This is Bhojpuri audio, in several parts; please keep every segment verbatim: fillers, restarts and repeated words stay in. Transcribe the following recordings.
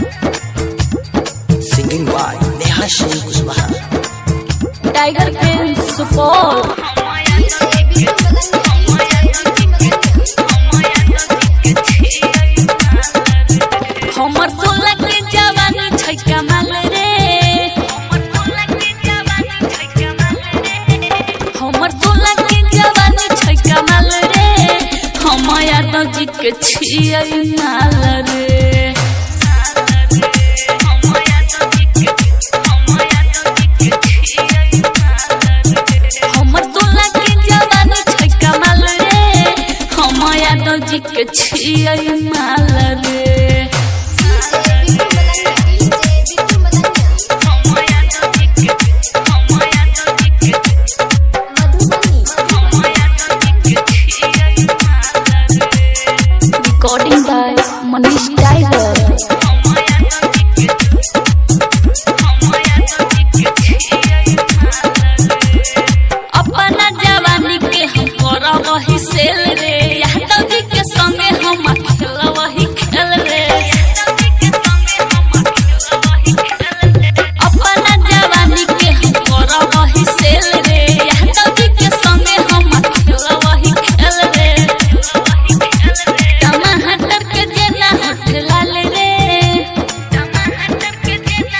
Singing by Neha Shri Kushwaha. Tiger film Supaul. हमर सोलह के जवानी छै कमाल रे, हमर सोलह के जवानी छै कमाल रे, हम यादव जी के छियै माल रे। जी के छियै माल रे। Recording by Manish tiger. अपना जवानी के हम करब ही सेल रे, यादव जी के संगे हम खेलब ही खेल रे। अपना जवानी के हम करब ही सेल रे, यादव जी के संगे हम खेलब ही खेल रे। टमाटर के जेना होठ लाल रे, टमाटर के जेना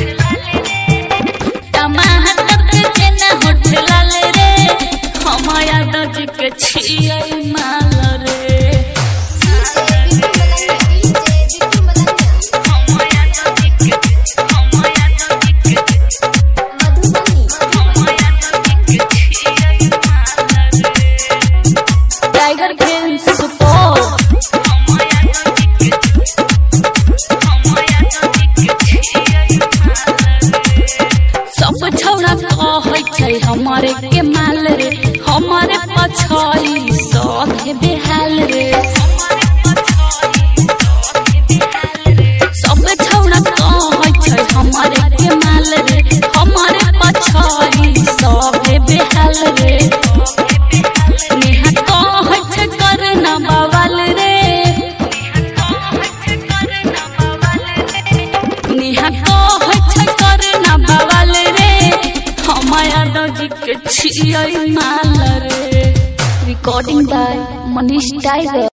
होठ लाल रे, हम यादव जी के छियै माल रे। Tiger film Supaul. सब छौड़ा कहै छै हमारे के माल रे, हमारे पछाई सब बेहाल रे। सब छौड़ा कहै छै हमारे के माल रे, हमारे पछाई सब बेहाल रे। नेहा कहै छै करना बवाल रे, नेहा कहै छै करना बवाल रे, हम यादव जी के छियै माल रे। Recording by Manish tiger.